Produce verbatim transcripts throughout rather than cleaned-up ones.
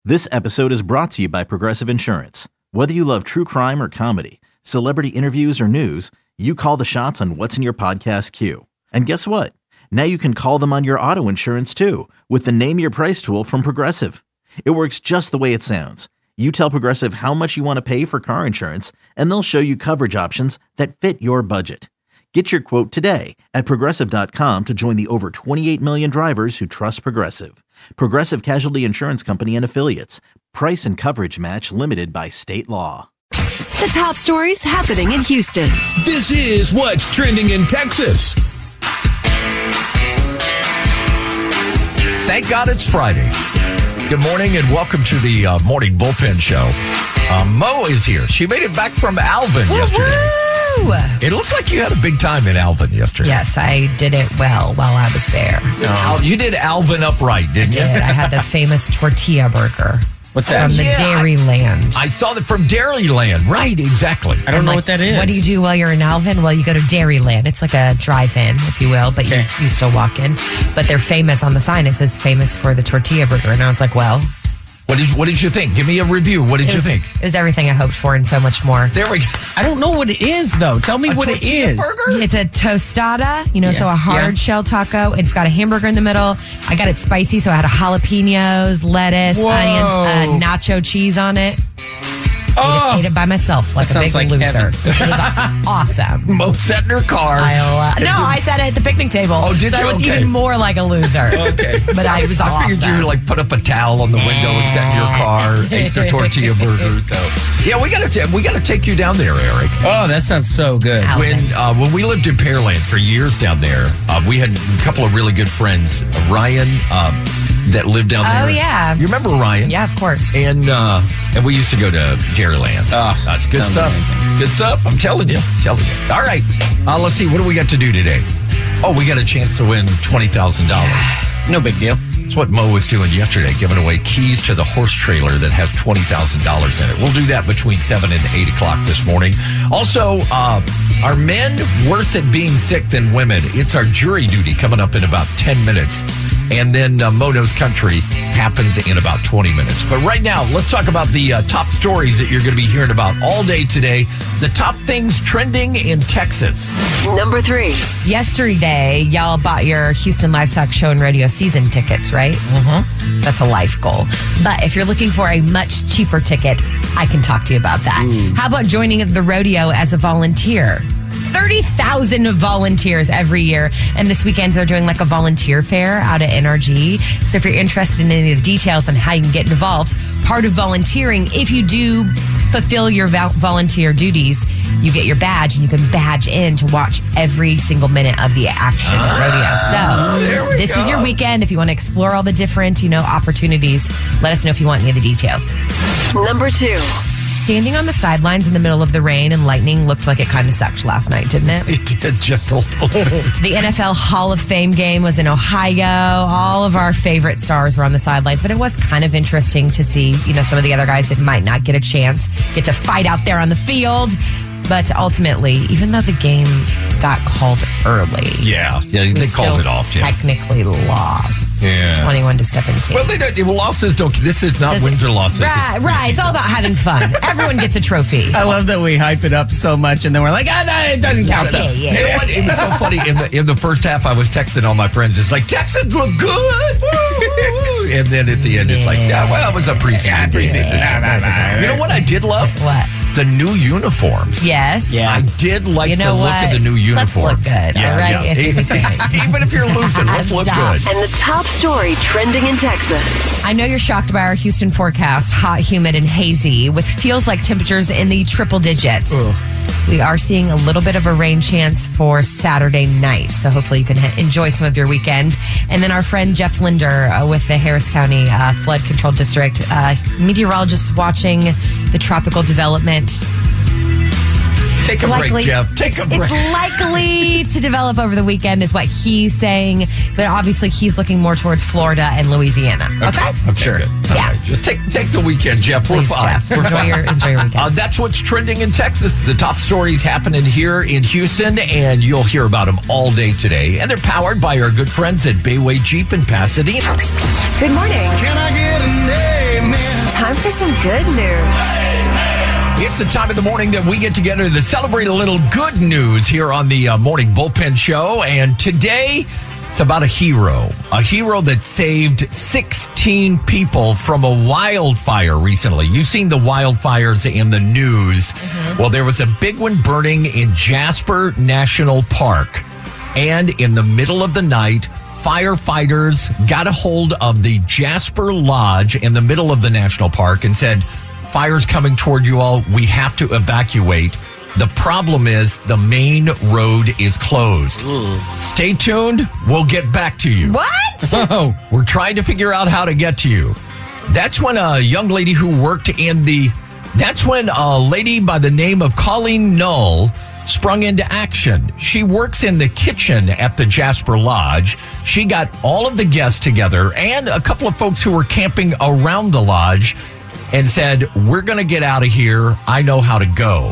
This episode is brought to you by Progressive Insurance. Whether you love true crime or comedy, celebrity interviews or news, you call the shots on what's in your podcast queue. And guess what? Now you can call them on your auto insurance too with the Name Your Price tool from Progressive. It works just the way it sounds. You tell Progressive how much you want to pay for car insurance, and they'll show you coverage options that fit your budget. Get your quote today at Progressive dot com to join the over twenty-eight million drivers who trust Progressive. Progressive Casualty Insurance Company and Affiliates. Price and coverage match limited by state law. The top stories happening in Houston. This is what's trending in Texas. Thank God it's Friday. Good morning and welcome to the uh, Morning Bullpen Show. Uh, Mo is here. She made it back from Alvin Woo-hoo! yesterday. It looked like you had a big time in Alvin yesterday. Yes, I did it well while I was there. Al- you did Alvin upright, didn't I you? did. I had the famous tortilla burger. What's that? From the Yeah, Dairyland. I saw that from Dairyland. Right, exactly. I don't I'm know like, what that is. What do you do while you're in Alvin? Well, you go to Dairyland. It's like a drive-in, if you will, but Okay. you, you still walk in. But they're famous on the sign. It says famous for the tortilla burger. And I was like, well. What did, what did you think? Give me a review. What did it you was, think? It was everything I hoped for and so much more. There we go. I don't know what it is, though. Tell me A what it tortilla is. burger? It's a tostada, you know, Yeah. so a hard Yeah. shell taco. It's got a hamburger in the middle. I got it spicy, so I had a jalapenos, lettuce, Whoa. onions, uh, nacho cheese on it. Oh, Ate, it, ate it by myself like That a big sounds like loser. heaven. It was awesome. Mo sat in her car. I, uh, no, I sat at the picnic table. Oh, did so you? I looked Okay. even more like a loser. Okay. But I was I awesome. figured you like put up a towel on the window and sat in your car, ate the tortilla burger. So yeah, we gotta t- we gotta take you down there, Eric. oh, that sounds so good. Ow. When uh, when we lived in Pearland for years down there, uh, we had a couple of really good friends. Uh, Ryan, uh, that lived down there. Oh, yeah. You remember Ryan? Yeah, of course. And uh, and we used to go to Dairyland. Oh, That's good sounds stuff. amazing. Good stuff. I'm telling you. Telling you. All right. Uh, let's see. What do we got to do today? Oh, we got a chance to win twenty thousand dollars. No big deal. That's what Mo was doing yesterday, giving away keys to the horse trailer that has twenty thousand dollars in it. We'll do that between seven and eight o'clock this morning. Also, uh, are men worse at being sick than women? It's our jury duty coming up in about ten minutes. And then uh, Mono's Country happens in about twenty minutes. But right now, let's talk about the uh, top stories that you're going to be hearing about all day today. The top things trending in Texas. Number three. Yesterday, y'all bought your Houston Livestock Show and Radio season tickets, right? Mm-hmm. That's a life goal. But if you're looking for a much cheaper ticket, I can talk to you about that. Ooh. How about joining the rodeo as a volunteer? thirty thousand volunteers every year. And this weekend, they're doing like a volunteer fair out at N R G. So if you're interested in any of the details on how you can get involved, part of volunteering, if you do fulfill your vol- volunteer duties, you get your badge and you can badge in to watch every single minute of the action Ah, at there rodeo. we So this go. is your weekend. If you want to explore all the different, you know, opportunities, let us know if you want any of the details. Number two. Standing on the sidelines in the middle of the rain and lightning looked like it kind of sucked last night, didn't it? It did just a little. The N F L Hall of Fame game was in Ohio. All of our favorite stars were on the sidelines, but it was kind of interesting to see, you know, some of the other guys that might not get a chance get to fight out there on the field. But ultimately, even though the game got called early, Yeah, yeah, we they still called it off. Yeah. technically lost, Yeah. twenty-one to seventeen. Well, they don't. Well, losses don't. This is not Does it- wins or losses. Right, right. It's all about having fun. Everyone gets a trophy. I love that we hype it up so much, and then we're like, ah, no, it doesn't count. Yeah, yeah. You know what? It was so funny. In the in the first half, I was texting all my friends. It's like Texans look good, woo, woo, woo. And then at the end, it's like, yeah, well, it was a preseason. Yeah, preseason. game. Nah, nah, nah. You know what I did love? What? The new uniforms. Yes. Yeah. I did like You know the look what? of the new Let's uniforms. look good, Yeah, all right? yeah. Even if you're losing, let's look Stop. good. And the top story trending in Texas. I know you're shocked by our Houston forecast, hot, humid, and hazy, with feels like temperatures in the triple digits. Ugh. We are seeing a little bit of a rain chance for Saturday night, so hopefully you can ha- enjoy some of your weekend. And then our friend Jeff Linder uh, with the Harris County uh, Flood Control District, uh, meteorologists watching the tropical development. Take It's a likely- break, Jeff. Take a break. It's likely to develop over the weekend, is what he's saying. But obviously, he's looking more towards Florida and Louisiana. Okay, Okay, sure. Yeah. All right. Just take take the weekend, Jeff. We're Please, fine. Jeff. We're Enjoy fine. your enjoy your weekend. Uh, that's what's trending in Texas. The top stories happening here in Houston, and you'll hear about them all day today. And they're powered by our good friends at Bayway Jeep in Pasadena. Good morning. Can I get an amen? good news. It's the time of the morning that we get together to celebrate a little good news here on the uh, Morning Bullpen Show. And today, it's about a hero. A hero that saved sixteen people from a wildfire recently. You've seen the wildfires in the news. Mm-hmm. Well, there was a big one burning in Jasper National Park. And in the middle of the night, firefighters got a hold of the Jasper Lodge in the middle of the national park and said, fire's coming toward you all. We have to evacuate. The problem is the main road is closed. Ugh. Stay tuned. We'll get back to you. What? So we're trying to figure out how to get to you. That's when a young lady who worked in the, that's when a lady by the name of Colleen Null sprung into action. She works in the kitchen at the Jasper Lodge. She got all of the guests together and a couple of folks who were camping around the lodge and said, we're going to get out of here. I know how to go.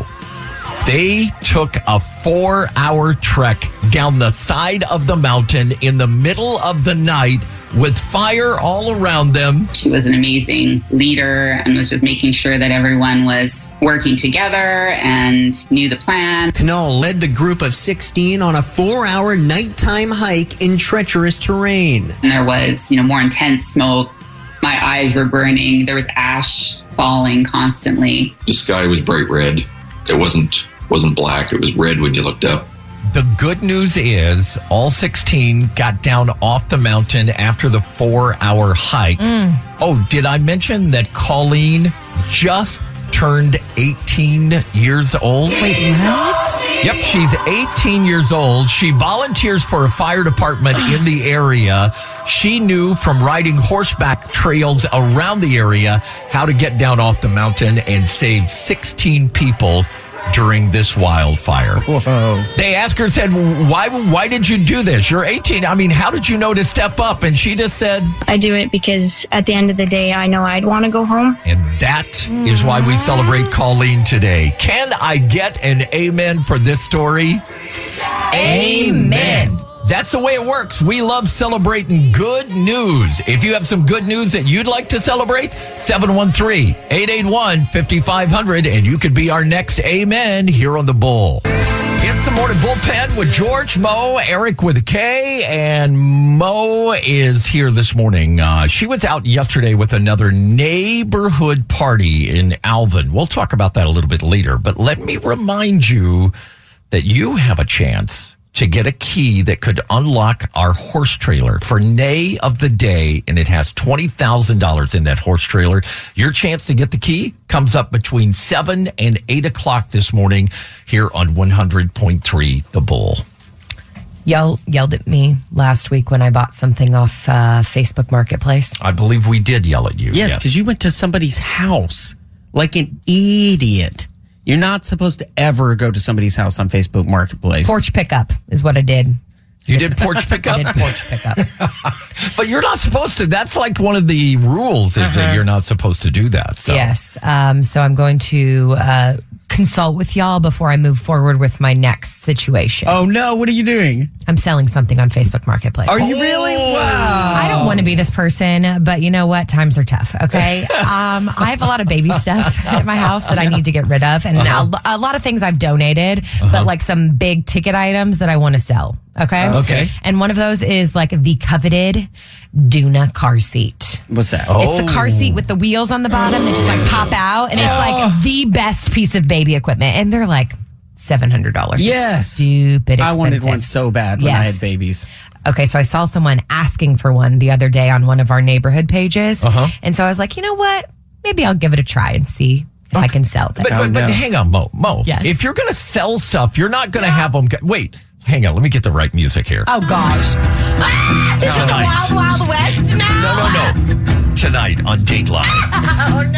They took a four-hour trek down the side of the mountain in the middle of the night with fire all around them. She was an amazing leader and was just making sure that everyone was working together and knew the plan. Knoll led the group of sixteen on a four-hour nighttime hike in treacherous terrain. And there was, you know, more intense smoke. My eyes were burning. There was ash falling constantly. The sky was bright red. It wasn't wasn't black. It was red when you looked up. The good news is all sixteen got down off the mountain after the four-hour hike. Mm. Oh, did I mention that Colleen just turned eighteen years old? Wait, what? Yep, she's eighteen years old. She volunteers for a fire department in the area. She knew from riding horseback trails around the area how to get down off the mountain and save sixteen people during this wildfire. Whoa. They asked her, said, why why did you do this? You're eighteen. I mean, how did you know to step up? And she just said, I do it because at the end of the day, I know I'd want to go home. And that is why we celebrate Colleen today. Can I get an amen for this story? Amen. That's the way it works. We love celebrating good news. If you have some good news that you'd like to celebrate, seven one three, eight eight one, five five zero zero, and you could be our next amen here on The Bull. It's the Morning Bullpen with George, Mo, Eric with a K, and Mo is here this morning. Uh, she was out yesterday with another neighborhood party in Alvin. We'll talk about that a little bit later, but let me remind you that you have a chance to get a key that could unlock our horse trailer for Nay of the Day, and it has twenty thousand dollars in that horse trailer. Your chance to get the key comes up between seven and eight o'clock this morning here on one hundred point three The Bull. Y'all yelled at me last week when I bought something off uh, Facebook Marketplace. I believe we did yell at you. Yes, because you went to somebody's house like an idiot. You're not supposed to ever go to somebody's house on Facebook Marketplace. Porch pickup is what I did. You did porch pickup? I did porch pickup. But you're not supposed to. That's like one of the rules is uh-huh. that you're not supposed to do that. So. Yes. Um, so I'm going to uh, consult with y'all before I move forward with my next situation. Oh, no. What are you doing? I'm selling something on Facebook Marketplace. Are you really? Wow. I don't want to be this person, but you know what? Times are tough, okay? um, I have a lot of baby stuff at my house that I need to get rid of. And uh-huh. a, a lot of things I've donated, uh-huh. but like some big ticket items that I want to sell. Okay. Okay. And one of those is like the coveted Duna car seat. What's that? Oh. It's the car seat with the wheels on the bottom that just like pop out. And it's like the best piece of baby equipment. And they're like seven hundred dollars. Yes. Stupid expensive. I wanted one so bad when yes. I had babies. Okay, so I saw someone asking for one the other day on one of our neighborhood pages. Uh-huh. And so I was like, you know what? Maybe I'll give it a try and see if okay. I can sell them. But, oh, but, no. but hang on, Mo. Mo, yes. if you're going to sell stuff, you're not going to yeah. have them. Wait. Hang on, let me get the right music here. Oh, gosh. Ah, is it the Wild Wild West now? No, no, no. Tonight on Dateline. Oh,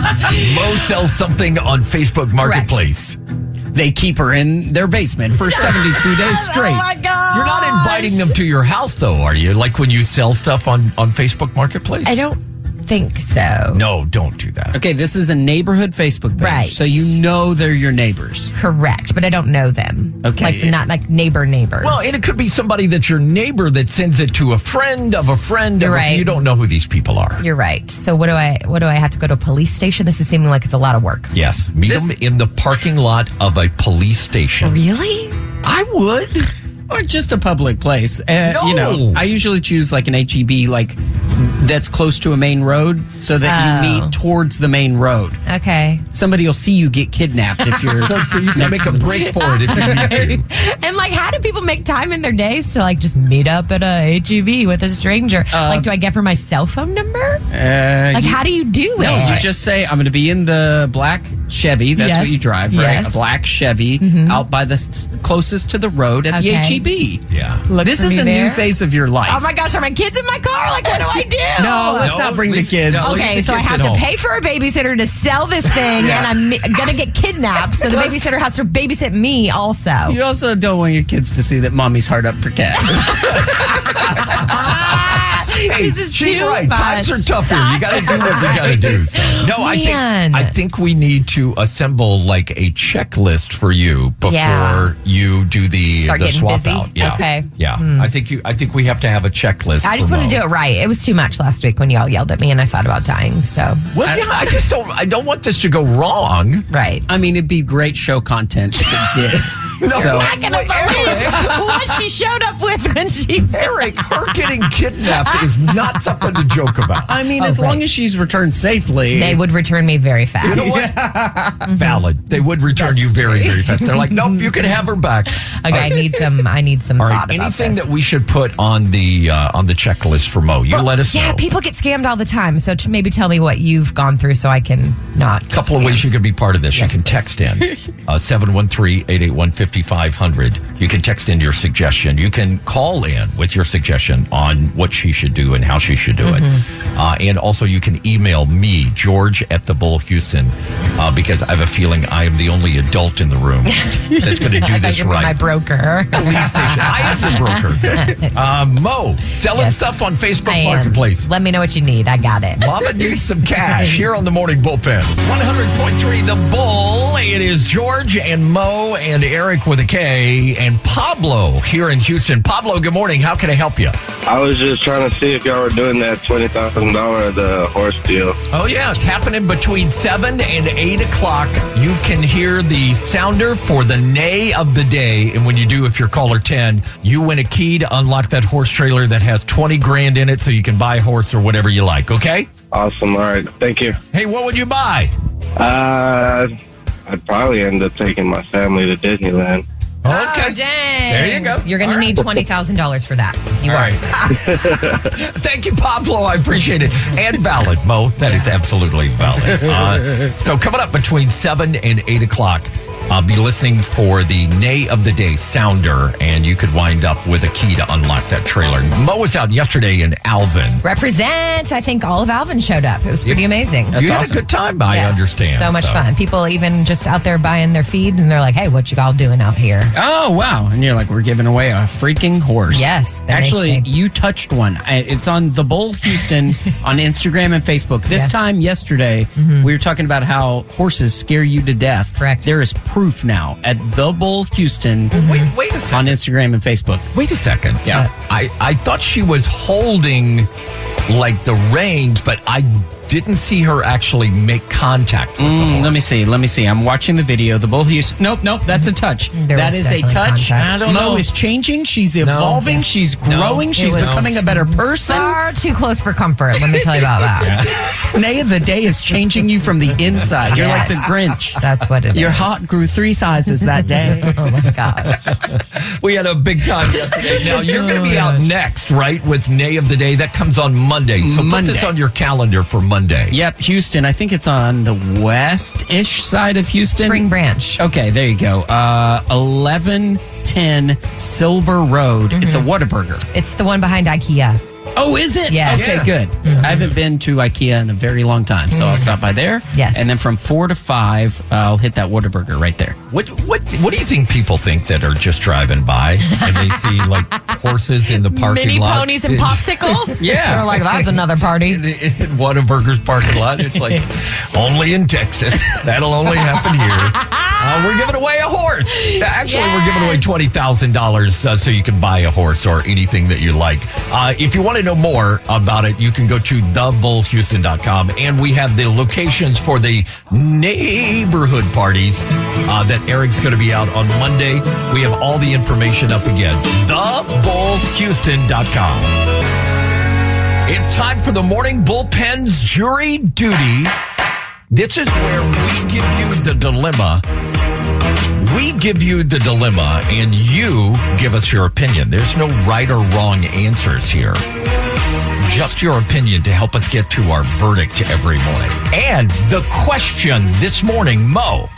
no. Mo sells something on Facebook Marketplace. Correct. They keep her in their basement for seventy-two days straight. Oh, my God. You're not inviting them to your house, though, are you? Like when you sell stuff on, on Facebook Marketplace? I don't think so. No, don't do that. Okay, this is a neighborhood Facebook page. Right. So you know they're your neighbors. Correct, but I don't know them. Okay. Like, not like neighbor neighbors. Well, and it could be somebody that's your neighbor that sends it to a friend of a friend. You're of a, right. You don't know who these people are. You're right. So what do I what do I have to go to a police station? This is seeming like it's a lot of work. Yes. Meet them in the parking lot of a police station. Really? I would. Or just a public place. Uh, No. You know, I usually choose like an H E B, like that's close to a main road, so that Oh. you meet towards the main road. Okay. Somebody will see you get kidnapped if you're. So, so you can make a break for it if you need to. And like, how do people make time in their days to like just meet up at a H E B with a stranger? like, do I get for my cell phone number? Uh, Like, you- how do you do No, it? you just say, I'm going to be in the black Chevy. That's Yes. what you drive, right? Yes. A black Chevy out by the s- closest to the road at the Okay. H E B. Yeah. Look This for is me a there. new phase of your life. Oh my gosh, are my kids in my car? Like, what do I do? No, let's No, not bring the leave- kids. no, leave Okay, the so I kids have at to home. pay for a babysitter to sell this thing, Yeah. and I'm mi- gonna get kidnapped. So the Plus- babysitter has to babysit me also. You also don't want your kids to see that mommy's hard up for cash. Hey, this is she's too right. much. Times are tough here. You got to do what you got to do. So. No, I Man. think I think we need to assemble like a checklist for you before Yeah. you do the Start the getting swap busy. out. Yeah. Okay. Yeah. I think you. I think we have to have a checklist. I just for want to Mo. do it right. It was too much last week when y'all yelled at me, and I thought about dying. So Well, yeah. I just don't. I don't want this to go wrong. right. I mean, it'd be great show content if it did. so, I'm not gonna believe what she showed up with when she. Eric, her getting kidnapped is not something to joke about. I mean, Oh, as right. long as she's returned safely. They would return me very fast. You know what? Valid. They would return That's you very, true. very fast. They're like, nope, you can have her back. Okay, I need some. I need some All thought right. about Anything this. that we should put on the uh, on the checklist for Mo, you Well, let us yeah, know. people get scammed all the time. So to maybe tell me what you've gone through so I can not. A couple of ways you can be part of this. Yes, you can please. text in uh, seven one three, eight eight one, five five zero zero. You can text in your suggestion. You can call in with your suggestion on what she should do and how she should do Mm-hmm. it. Uh, and also you can email me, George at the Bull Houston, uh, because I have a feeling I am the only adult in the room that's going to do I thought this you were right. my broker. Police station. I am the broker. Uh, Mo, selling Yes. stuff on Facebook I am. Marketplace. Let me know what you need. I got it. Mama needs some cash here on the Morning Bullpen. one hundred point three The Bull. It is George and Mo and Eric with a K and Pablo here in Houston. Pablo, good morning. How can I help you? I was just trying to see if y'all were doing that twenty thousand dollars the horse deal. Oh, yeah. It's happening between seven and eight o'clock. You can hear the sounder for the neigh of the day. And when you do, if you're caller ten, you win a key to unlock that horse trailer that has twenty grand in it so you can buy a horse or whatever you like. Okay? Awesome. All right. Thank you. Hey, what would you buy? Uh, I'd probably end up taking my family to Disneyland. Okay. Oh, dang. There you go. You're going to All right. need twenty thousand dollars for that. You All are. right. Thank you, Pablo. I appreciate it. And valid, Mo. That is absolutely valid. Uh, so coming up between seven and eight o'clock, I'll be listening for the Neigh of the Day sounder, and you could wind up with a key to unlock that trailer. Mo was out yesterday in Alvin. Represent. I think all of Alvin showed up. It was pretty amazing. you had a good time, I Yes. understand. So much fun. People even just out there buying their feed, and they're like, hey, what you all doing out here? Oh, wow. And you're like, we're giving away a freaking horse. Yes, they're Actually, nice. you touched one. I- It's on The Bull Houston on Instagram and Facebook. This Yes. time yesterday, we were talking about how horses scare you to death. Correct. There is proof now at The Bull Houston Wait, wait a second. on Instagram and Facebook. Wait a second. Yeah. I, I thought she was holding like the reins, but I didn't see her actually make contact with the Mm, horse. let me see. Let me see. I'm watching the video. The Bull Houston. Nope, nope. That's a touch. There that was is a definitely touch. contact. I don't Mo know. is changing. She's evolving. Yes. She's growing. No. She's It was becoming a better person. Far too close for comfort. Let me tell you about that. Nay of the day is changing you from the inside. You're like the Yes. Grinch. That's what it is. Your heart grew three sizes that day. Oh my god. We had a big time yesterday. Now, you're going to be out next, right, with Neigh of the Day. That comes on Monday. So Monday. put this on your calendar for Monday. Yep, Houston. I think it's on the west-ish side of Houston. Spring Branch. Okay, there you go. Uh, eleven ten Silver Road. It's a Whataburger. It's the one behind IKEA. Oh, is it? Yes. Okay, Yeah. good. Mm-hmm. I haven't been to IKEA in a very long time, so I'll stop by there. Yes. And then from four to five, uh, I'll hit that Whataburger right there. What what what do you think people think that are just driving by and they see like horses in the parking Mini lot? ponies and popsicles? Yeah. They're like, that's another party. In, in Whataburger's parking lot. It's like, only in Texas. That'll only happen here. Uh, we're giving away a horse. Actually, we're giving away twenty thousand dollars uh, so you can buy a horse or anything that you like. Uh, if you want to know more about it, you can go to the bull houston dot com. And we have the locations for the neighborhood parties uh, that Eric's going to be out on Monday. We have all the information up again. the bull houston dot com. It's time for the morning bullpen's jury duty. This is where we give you the dilemma. We give you the dilemma, and you give us your opinion. There's no right or wrong answers here. Just your opinion to help us get to our verdict every morning. And the question this morning, Mo.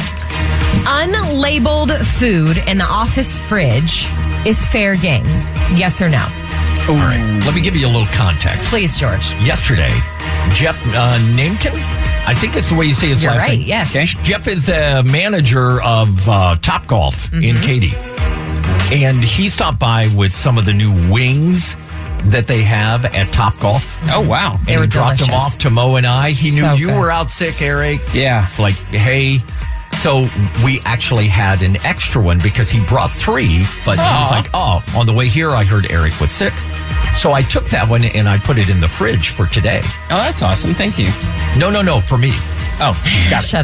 Unlabeled food in the office fridge is fair game. Yes or no? All right, let me give you a little context. Please, George. Yesterday, Jeff uh, Namkin, I think it's the way you say his You're last right, name. yes. Okay. Jeff is a manager of uh, Top Golf in Katy. And he stopped by with some of the new wings that they have at Top Golf. Oh, wow. And They he were dropped them delicious. off to Mo and I. He knew So you good. were out sick, Eric. Yeah. It's like, hey. So we actually had an extra one because he brought three, but he was Aw. like, oh, on the way here, I heard Eric was sick. So I took that one and I put it in the fridge for today. Oh, that's awesome. Thank you. No, no, no, for me. Oh, got it. Shut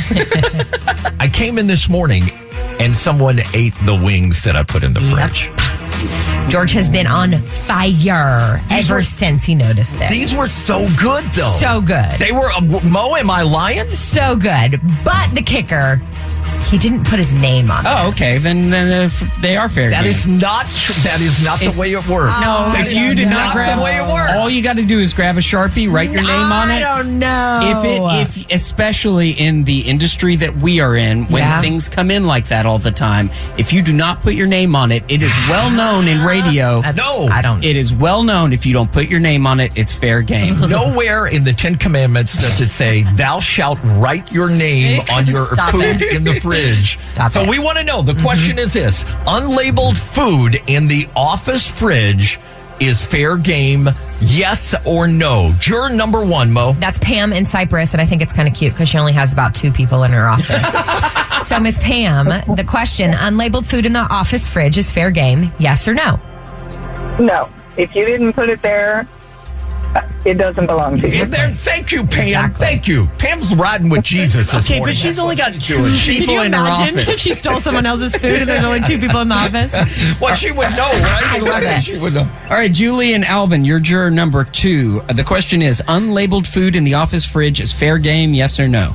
up. I came in this morning and someone ate the wings that I put in the fridge. George has been on fire These ever were- since he noticed it. These were so good, though. So good. They were, uh, Mo, am I lying? So good. But the kicker, he didn't put his name on it. Oh, okay. Then, then uh, f- they are fair That game. is not tr- That is not If- the way it works. No, That if is you did not, not grab the way it works. all you got to do is grab a Sharpie, write your name on it. I don't know. If it, if especially in the industry that we are in, when Yeah. things come in like that all the time, if you do not put your name on it, it is well known in radio. That's- No. I don't. It is well known if you don't put your name on it, it's fair game. Nowhere in the Ten Commandments does it say, thou shalt write your name on your Stop food it. in the fridge. Stop so it. we want to know. The question is this. Unlabeled food in the office fridge is fair game, yes or no? Juror number one, Mo. That's Pam in Cyprus, and I think it's kind of cute because she only has about two people in her office. So, Miss Pam, the question, unlabeled food in the office fridge is fair game, yes or no? No. If you didn't put it there, it doesn't belong to you. There, thank you, Pam. Thank you. Pam's riding with Jesus this Okay, morning. but she's That's only what got she's two doing. people in her office. she stole someone else's food and there's only two people in the office? Well, she would know, right? I love it. She would know. All right, Julie and Alvin, you're juror number two. Uh, The question is, unlabeled food in the office fridge is fair game, yes or no?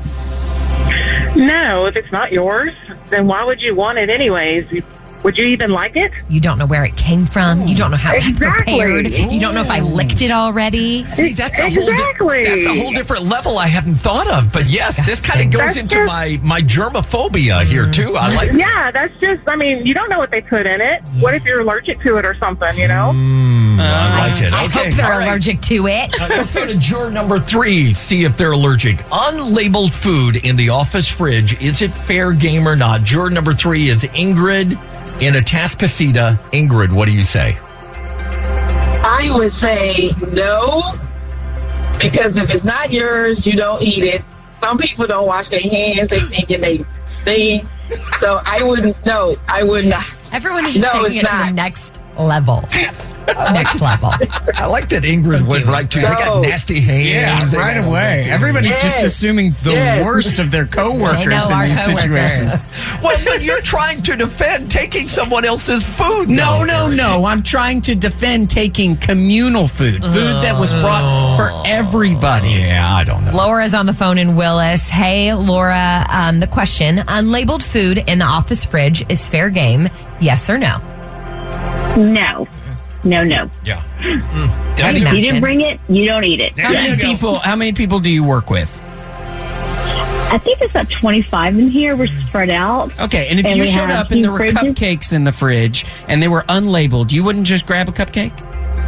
No, if it's not yours, then why would you want it anyways? Would you even like it? You don't know where it came from. You don't know how it was Exactly. prepared. You don't know if I licked it already. See, that's a whole di- Exactly. that's a whole different level I hadn't thought of. But yes, this kind of goes That's into just- my my germophobia here too. I like. Yeah, that's just, I mean, you don't know what they put in it. What if you're allergic to it or something, you know? Mm, I like it. I Okay, hope they're all right. allergic to it. Uh, Let's go to juror number three. See if they're allergic. Unlabeled food in the office fridge. Is it fair game or not? Juror number three is Ingrid in Atascocita. Ingrid, what do you say? I would say no, because if it's not yours, you don't eat it. Some people don't wash their hands. They thinking they they. So I wouldn't. No, I would not. Everyone is just No, taking it's it to not. the next level. Next level. I like that Ingrid went right to. They got No. nasty hands. Yeah, right away. Everybody's Yes. just assuming the Yes. worst of their They coworkers know in our these coworkers. situations. Well, but you're trying to defend taking someone else's food. No, though, no, Eric. no. I'm trying to defend taking communal food, food that was brought for everybody. Yeah, I don't know. Laura's on the phone in Willis. Hey, Laura. Um, the question, unlabeled food in the office fridge is fair game, yes or no? No. No, no. Yeah. How If many, you didn't bring it, you don't eat it. how many people? How many people do you work with? I think there's about twenty-five in here. We're spread out. Okay, and if And you we showed have up and there two were fridges. cupcakes in the fridge and they were unlabeled, you wouldn't just grab a cupcake?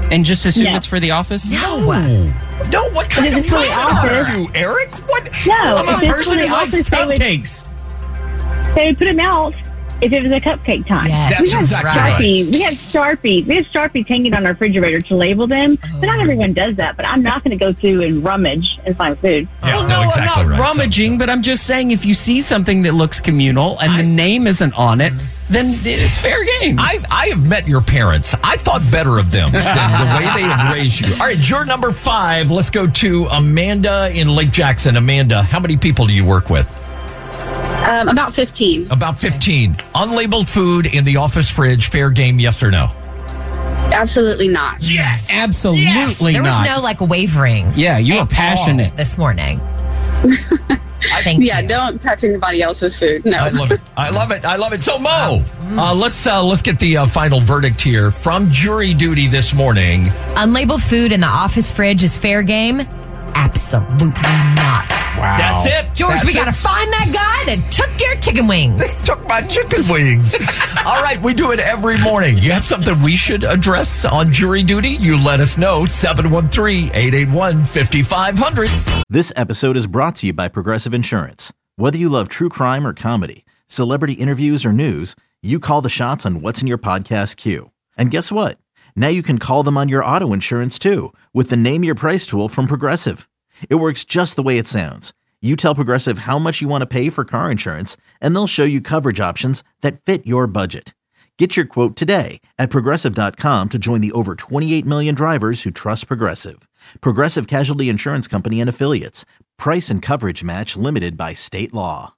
And just assume No. it's for the office? No. No, what kind If of it's for the person are office- you, Eric? What? No, I'm if a it's person for who the likes office, they would- cupcakes. They would put them out if it was a cupcake time. Yes, we have exactly Sharpies. right. We have Sharpies. We have Sharpies hanging on our refrigerator to label them. But not everyone does that. But I'm not going to go through and rummage and find food. Yeah, Well, no, no, exactly I'm not right. rummaging, but I'm just saying if you see something that looks communal and the name isn't on it, then it's fair game. I, I have met your parents. I thought better of them than the way they have raised you. All right, you're number five. Let's go to Amanda in Lake Jackson. Amanda, how many people do you work with? Um, about fifteen. About fifteen. Unlabeled food in the office fridge, fair game, yes or no? Absolutely not. Yes. Absolutely There was not. no like wavering. Yeah, you were at passionate all this morning. Thank yeah, you. don't touch anybody else's food. No. I love it. I love it. I love it. So, Mo, uh, let's uh, let's get the uh, final verdict here from jury duty this morning. Unlabeled food in the office fridge is fair game? Absolutely not. Wow. That's it. George, That's we it. got to find that guy that took your chicken wings. They took my chicken wings. All right, we do it every morning. You have something we should address on jury duty? You let us know. seven one three, eight eight one, five five zero zero. This episode is brought to you by Progressive Insurance. Whether you love true crime or comedy, celebrity interviews or news, you call the shots on what's in your podcast queue. And guess what? Now you can call them on your auto insurance too with the Name Your Price tool from Progressive. It works just the way it sounds. You tell Progressive how much you want to pay for car insurance, and they'll show you coverage options that fit your budget. Get your quote today at Progressive dot com to join the over twenty-eight million drivers who trust Progressive. Progressive Casualty Insurance Company and Affiliates. Price and coverage match limited by state law.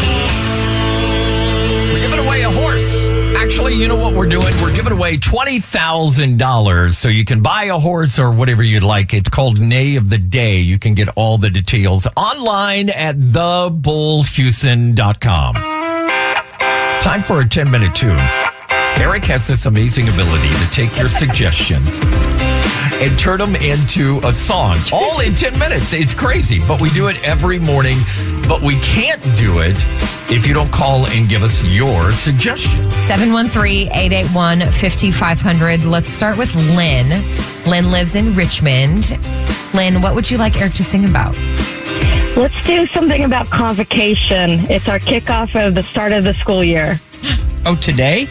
We're giving away a horse. Actually, you know what we're doing? We're giving away twenty thousand dollars so you can buy a horse or whatever you'd like. It's called Neigh of the Day. You can get all the details online at the bull houston dot com. Time for a ten-minute tune. Eric has this amazing ability to take your suggestions and turn them into a song, all in ten minutes. It's crazy, but we do it every morning. But we can't do it if you don't call and give us your suggestions. seven one three, eight eight one, five five zero zero. Let's start with Lynn. Lynn lives in Richmond. Lynn, what would you like Eric to sing about? Let's do something about convocation. It's our kickoff of the start of the school year. Oh, today?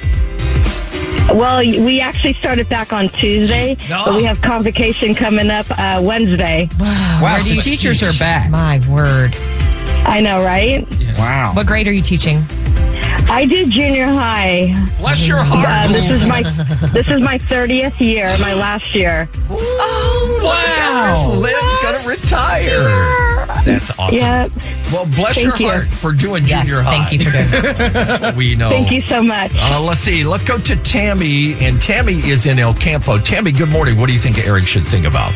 Well, we actually started back on Tuesday, No. but we have convocation coming up uh, Wednesday. Wow, Where do so you teachers teach? are back. My word. I know, right? Wow. What grade are you teaching? I did junior high. Bless your Uh, heart. this is my this is my thirtieth year, my last year. Oh, wow. Lynn's going to retire. That's awesome. Yeah. Well, bless Thank your you. heart for doing Yes, junior high. thank you for doing that. We know. Thank you so much. Uh, let's see. Let's go to Tammy. And Tammy is in El Campo. Tammy, good morning. What do you think Eric should sing about?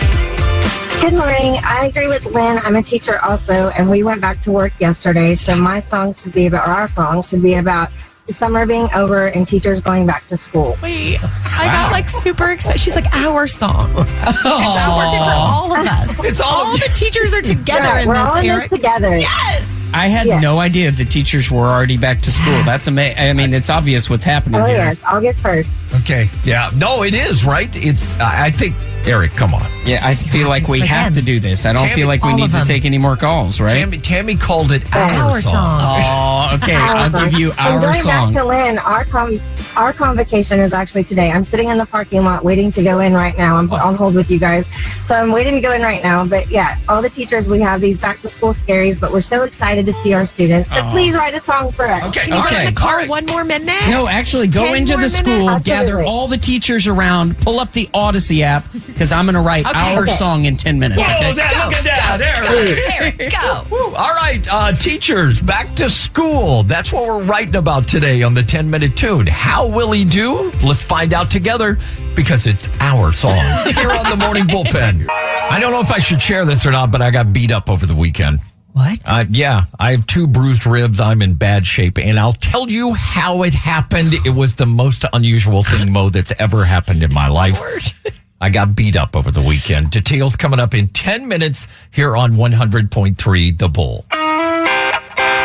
Good morning. I agree with Lynn. I'm a teacher also, and we went back to work yesterday. So my song should be about, or our song should be about the summer being over and teachers going back to school. Wait, I got like super excited. She's like, our song. It's worth it for all of us. It's all all of the teachers are together Yeah, in we're this, all in this Eric. together. Yes. I had Yeah. no idea the teachers were already back to school. That's amazing. I mean, it's obvious what's happening Oh, here. yes, August first. Okay. Yeah. No, it is, right? It's. I I think, Eric, come on. Yeah, I feel like we Again. have to do this. I don't Tammy, feel like we all need of to them. take any more calls, right? Tammy, Tammy called it our, Our song. song. Oh, okay. I'll give you And our going song. back to Lynn, our com- our convocation is actually today. I'm sitting in the parking lot waiting to go in right now. I'm on hold with you guys. So I'm waiting to go in right now. But yeah, all the teachers, we have these back to school scaries, but we're so excited to see our students. So Oh. please write a song for us. Okay. Can you Okay. put in the car one more minute? No, actually, go Ten into more the school, minutes? gather Absolutely. all the teachers around, pull up the Odyssey app, because I'm going to write Okay. our Okay. song in ten minutes. Whoa, Okay? that, look at that. There. Eric, go. Woo. All right, uh, teachers, back to school. That's what we're writing about today on the ten-minute tune. How will he do? Let's find out together because it's our song here on the Morning Bullpen. I don't know if I should share this or not, but I got beat up over the weekend. What? Uh, yeah, I have two bruised ribs. I'm in bad shape, and I'll tell you how it happened. It was the most unusual thing, Mo, that's ever happened in my life. I got beat up over the weekend. Details coming up in ten minutes here on one hundred point three The Bull.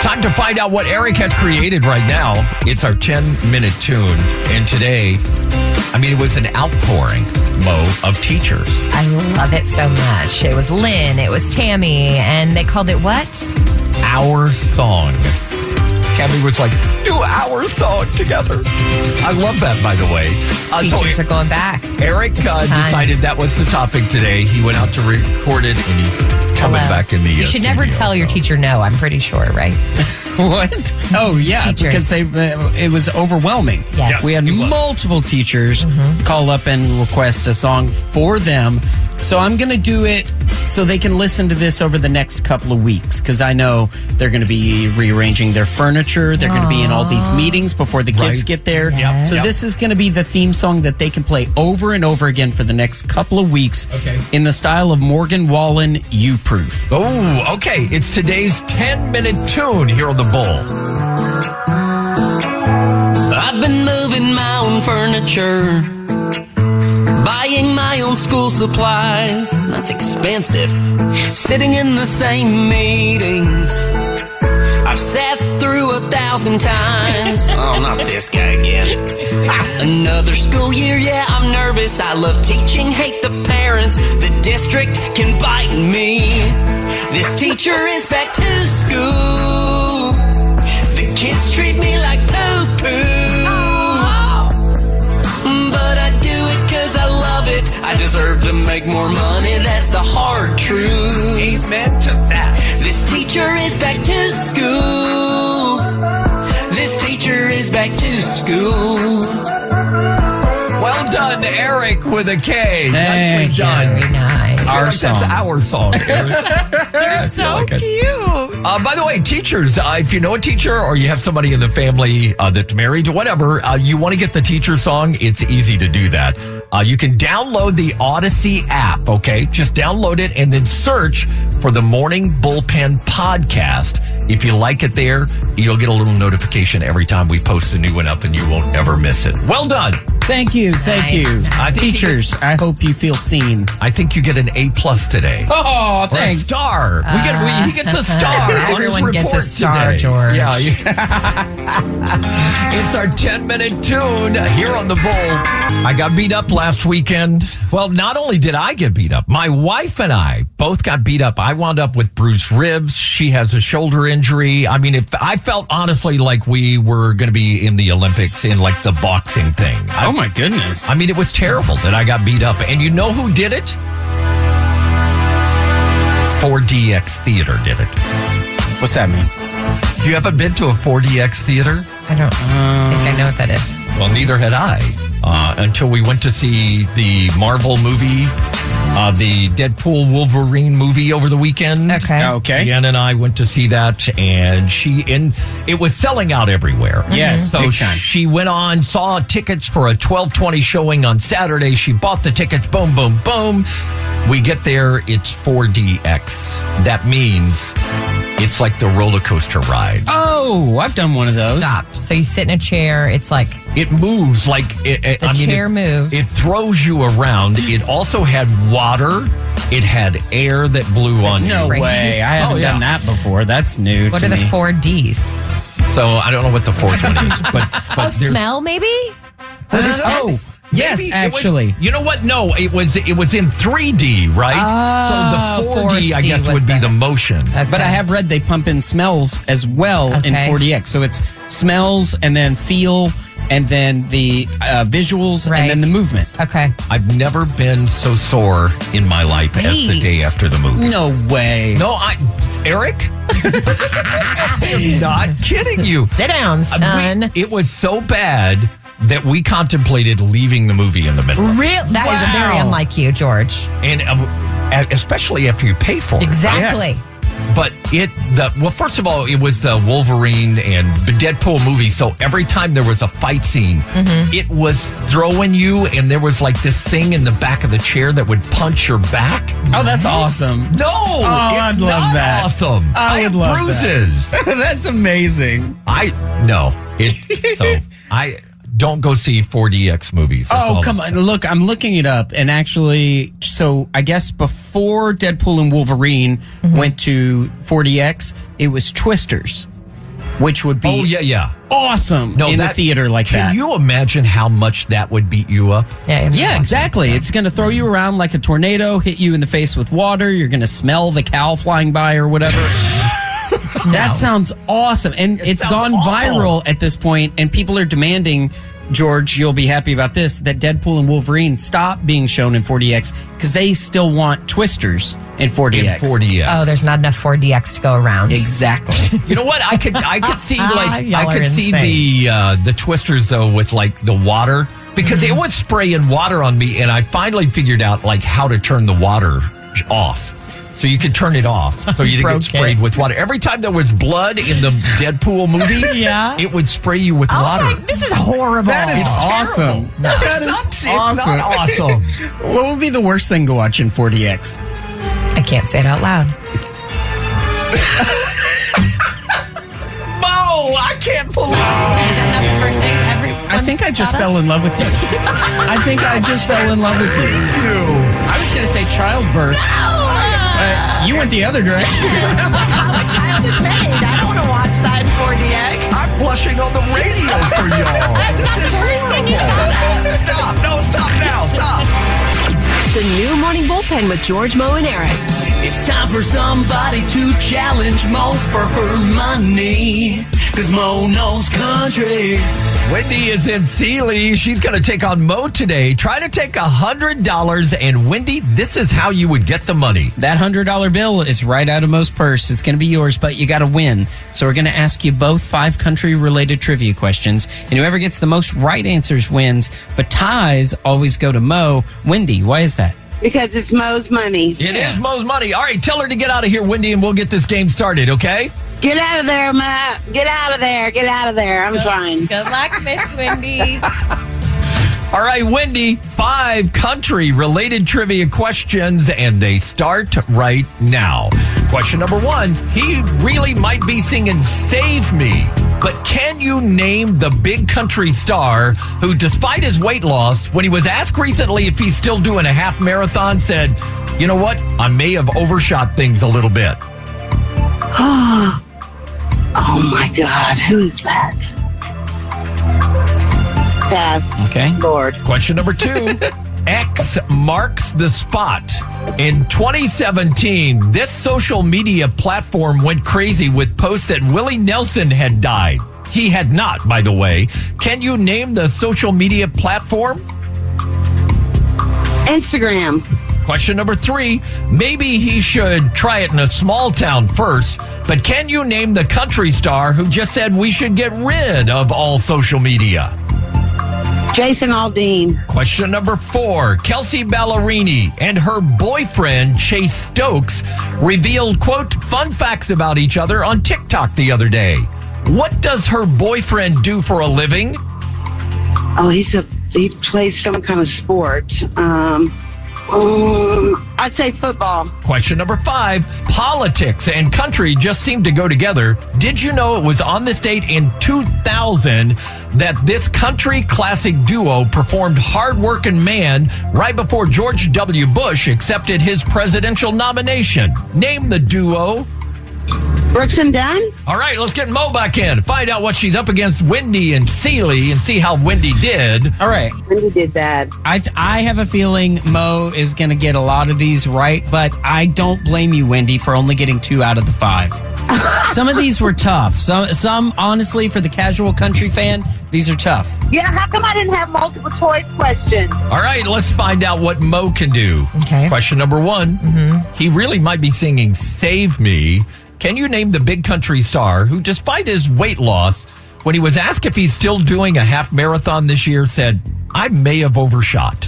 Time to find out what Eric has created right now. It's our ten-minute tune. And today, I mean, it was an outpouring, Mo, of teachers. I love it so much. It was Lynn, it was Tammy, and they called it what? Our Song. Cammy was like, do our song together. I love that, by the way. Uh, Teachers so are going back. Eric uh, decided that was the topic today. He went out to record it, and he's coming Hello. back in the You uh, should studio, never tell your so. teacher no, I'm pretty sure, right? What? Oh, yeah, Teachers. because they uh, it was overwhelming. Yes. We had It was. multiple teachers Mm-hmm. call up and request a song for them. So I'm going to do it so they can listen to this over the next couple of weeks because I know they're going to be rearranging their furniture. They're going to be in all these meetings before the kids Right. get there. Yep. So Yep. this is going to be the theme song that they can play over and over again for the next couple of weeks Okay. in the style of Morgan Wallen, You Proof. Oh, okay. It's today's ten-minute tune here on The Bull. I've been moving my own furniture, buying my own school supplies. That's expensive. Sitting in the same meetings I've sat through a thousand times. Oh, not this guy again. Another school year, yeah, I'm nervous. I love teaching, hate the parents. The district can bite me. This teacher is back to school. The kids treat me like poo-poo. But I do it cause I love it. I deserve to make more money, that's the hard truth. Amen to that. This teacher is back to school. This teacher is back to school. Well done, Eric with a K. Thank Nicely done. Very nice. Our Our That's song. our song. Eric. You're so cute. Uh, by the way, teachers, uh, if you know a teacher or you have somebody in the family uh, that's married or whatever, uh, you want to get the teacher song, it's easy to do that. Uh, you can download the Odyssey app, okay? Just download it and then search for the Morning Bullpen podcast. If you like it there, you'll get a little notification every time we post a new one up and you won't ever miss it. Well done. Thank you. Thank Nice. you. I think Teachers, I hope you feel seen. I think you get an A plus today. Oh, Or a thanks. star. we get we, he gets a star. on his Everyone gets a report star, today. George. Yeah. It's our ten-minute tune here on The Bull. I got beat up last weekend. Well, not only did I get beat up, my wife and I both got beat up. I wound up with bruised ribs. She has a shoulder injury. I mean, if I felt honestly like we were going to be in the Olympics in like the boxing thing. I, Oh, my goodness. I mean, it was terrible that I got beat up. And you know who did it? four D X Theater did it. What's that mean? You haven't been to a four D X theater? I don't think I know what that is. Well, neither had I. Uh, until we went to see the Marvel movie, uh, the Deadpool Wolverine movie over the weekend. Okay. Okay. Jen and I went to see that, and she in it was selling out everywhere. Yes, so big time. she went on, saw tickets for a twelve twenty showing on Saturday. She bought the tickets. Boom, boom, boom. We get there, it's four D X. That means it's like the roller coaster ride. Oh, I've done one of those. Stop. So you sit in a chair. It's like It moves like it, it, The I mean, chair it, moves. It throws you around. It also had water. It had air that blew on No you. crazy. way. I haven't Oh, yeah. done that before. That's new what to are the me. four Ds? So I don't know what the fourth one is, but but Oh, there's- smell maybe. I don't Oh, know. yes, Maybe it actually. was- you know what? No, it was it was in three D, right? Oh, so the four D, I four D guess, was would be the- the motion. But I have read they pump in smells as well in Okay. four D X. So it's smells and then feel and then the uh, visuals Right. and then the movement. Okay. I've never been so sore in my life as the Wait. day after the movie. No way. No, I, Eric, I am not kidding you. Sit down, son. We- it was so bad that we contemplated leaving the movie in the middle. of it. Real. That is Wow. very unlike you, George. And uh, especially after you pay for it. Exactly. Yes. But it, the well, first of all, it was the Wolverine and Deadpool movie. So every time there was a fight scene, Mm-hmm. it was throwing you, and there was like this thing in the back of the chair that would punch your back. Oh, that's awesome. No, Oh, it's I'd love not that. awesome. I would have love bruises. That's amazing. I no. It so I don't go see four D X movies. That's Oh, all come I'm on. Look, I'm looking it up. And actually, so I guess before Deadpool and Wolverine Mm-hmm. went to four D X, it was Twisters. which would be Oh, yeah, yeah. awesome No, in that- a theater like Can that. you imagine how much that would beat you up? Yeah, Yeah, exactly. It's going to throw you around like a tornado, hit you in the face with water. You're going to smell the cow flying by or whatever. That sounds awesome. And It it's sounds gone awful. viral at this point, and people are demanding, George, you'll be happy about this, that Deadpool and Wolverine stop being shown in four D X because they still want Twisters in four D X. In four D X. Oh, there's not enough four D X to go around. Exactly. You know what? I could I could see like Y'all I could are see insane. the uh, the Twisters though with like the water because Mm-hmm. it was spraying water on me, and I finally figured out like how to turn the water off. So you could turn it off, so you didn't Broke get sprayed it. with water. Every time there was blood in the Deadpool movie, Yeah. it would spray you with Oh water. my, this is horrible. That is It's awesome. terrible. No, That it's is not, it's awesome. not awesome. What would be the worst thing to watch in four D X? I can't say it out loud. Mo, I can't believe. Is that not the first thing everyone I think I just thought of? fell in love with you. I think I just fell in love with you. I was going to say childbirth. Uh, you went the other direction. How a child is made. I don't want to watch that in four D X. I'm blushing on the radio for y'all. This is horrible. Stop. No, stop now. Stop. The new Morning Bullpen with George, Mo, and Eric. It's time for somebody to challenge Mo for her money. Cause Mo knows country. Wendy is in Sealy. She's going to take on Mo today. Try to take one hundred dollars. And Wendy, this is how you would get the money. That one hundred dollar bill is right out of Mo's purse. It's going to be yours, but you got to win. So we're going to ask you both five country-related trivia questions, and whoever gets the most right answers wins. But ties always go to Mo. Wendy, why is that? Because it's Mo's money. It is Mo's money. All right, tell her to get out of here, Wendy, and we'll get this game started, okay? Get out of there, Matt. Get out of there. Get out of there. I'm trying. Good luck, Miss Wendy. All right, Wendy, five country-related trivia questions, and they start right now. Question number one, he really might be singing Save Me, but can you name the big country star who, despite his weight loss, when he was asked recently if he's still doing a half marathon, said, you know what, I may have overshot things a little bit. Oh, my God. Who is that? Pass. Okay. Lord. Question number two. X marks the spot. In twenty seventeen, this social media platform went crazy with posts that Willie Nelson had died. He had not, by the way. Can you name the social media platform? Instagram. Question number three. Maybe he should try it in a small town first, but can you name the country star who just said we should get rid of all social media? Jason Aldean. Question number four. Kelsey Ballerini and her boyfriend, Chase Stokes, revealed, quote, fun facts about each other on TikTok the other day. What does her boyfriend do for a living? Oh, he's a he plays some kind of sport. Um, um, I'd say football. Question number five. Politics and country just seem to go together. Did you know it was on this date in two thousand that this country classic duo performed Hard Workin' Man right before George W. Bush accepted his presidential nomination? Name the duo. Brooks and Dunn? All right, let's get Mo back in. Find out what she's up against Wendy and Sealy and see how Wendy did. All right. Wendy did bad. I th- I have a feeling Mo is going to get a lot of these right, but I don't blame you, Wendy, for only getting two out of the five. Some of these were tough. Some, some honestly, for the casual country fan, these are tough. Yeah, how come I didn't have multiple choice questions? All right, let's find out what Mo can do. Okay. Question number one. Mm-hmm. He really might be singing Save Me. Can you name the big country star who, despite his weight loss, when he was asked if he's still doing a half marathon this year, said, I may have overshot?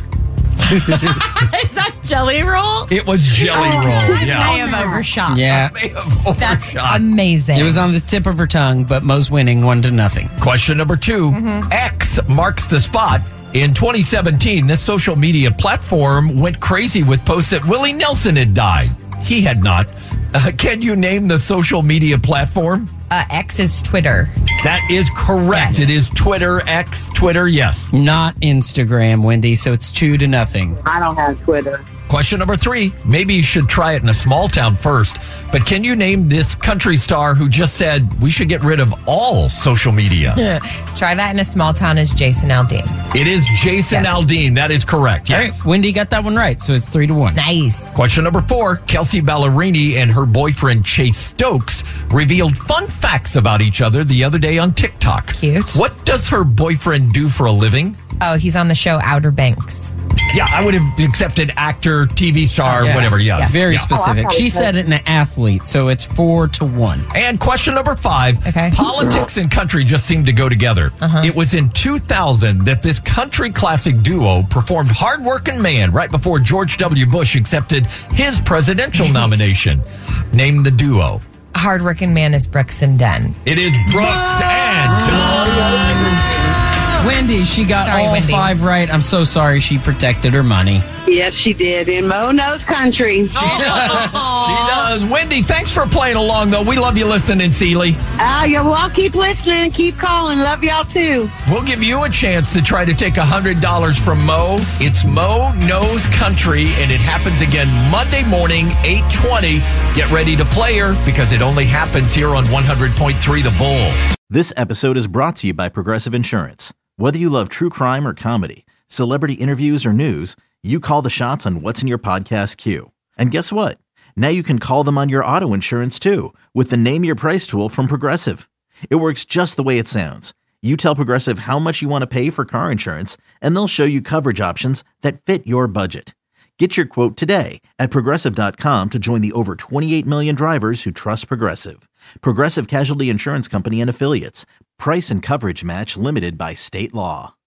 Is that Jelly Roll? It was Jelly Oh, Roll, I yeah. may have overshot. Yeah. I may have overshot. That's amazing. It was on the tip of her tongue, but Mo's winning one to nothing. Question number two. Mm-hmm. X marks the spot. In twenty seventeen, this social media platform went crazy with posts that Willie Nelson had died. He had not. Uh, can you name the social media platform? Uh, X is Twitter. That is correct. Yes. It is Twitter, X, Twitter, yes. Not Instagram, Wendy, so it's two to nothing. I don't have Twitter. Question number three. Maybe you should try it in a small town first, but can you name this country star who just said we should get rid of all social media? Try that in a small town as Jason Aldean. It is Jason Yes. Aldean. That is correct. Yes. All right, Wendy got that one right, so it's three to one. Nice. Question number four. Kelsey Ballerini and her boyfriend Chase Stokes revealed fun facts about each other the other day on TikTok. Cute. What does her boyfriend do for a living? Oh, he's on the show Outer Banks. Yeah, I would have accepted actor, T V star, Yes. whatever. Yeah. Yes. Very Yeah. specific. She said it in an athlete, so it's four to one. And question number five. Okay. Politics and country just seem to go together. Uh-huh. It was in two thousand that this country classic duo performed Hard Working Man right before George W. Bush accepted his presidential nomination. Name the duo. Hardworking man is Brooks and Dunn. It is Brooks and Dunn. Wendy, she got Sorry, all Wendy. five right. I'm so sorry she protected her money. Yes, she did. In Mo knows country. She does. She does. Wendy, thanks for playing along, though. We love you listening, Seeley. Ah, yeah, well, I'll keep listening. Keep calling. Love y'all, too. We'll give you a chance to try to take one hundred dollars from Mo. It's Mo Knows Country, and it happens again Monday morning, eight twenty. Get ready to play her because it only happens here on one hundred point three The Bull. This episode is brought to you by Progressive Insurance. Whether you love true crime or comedy, celebrity interviews or news, you call the shots on what's in your podcast queue. And guess what? Now you can call them on your auto insurance too with the Name Your Price tool from Progressive. It works just the way it sounds. You tell Progressive how much you want to pay for car insurance, and they'll show you coverage options that fit your budget. Get your quote today at Progressive dot com to join the over twenty-eight million drivers who trust Progressive. Progressive Casualty Insurance Company and Affiliates. Price and coverage match limited by state law.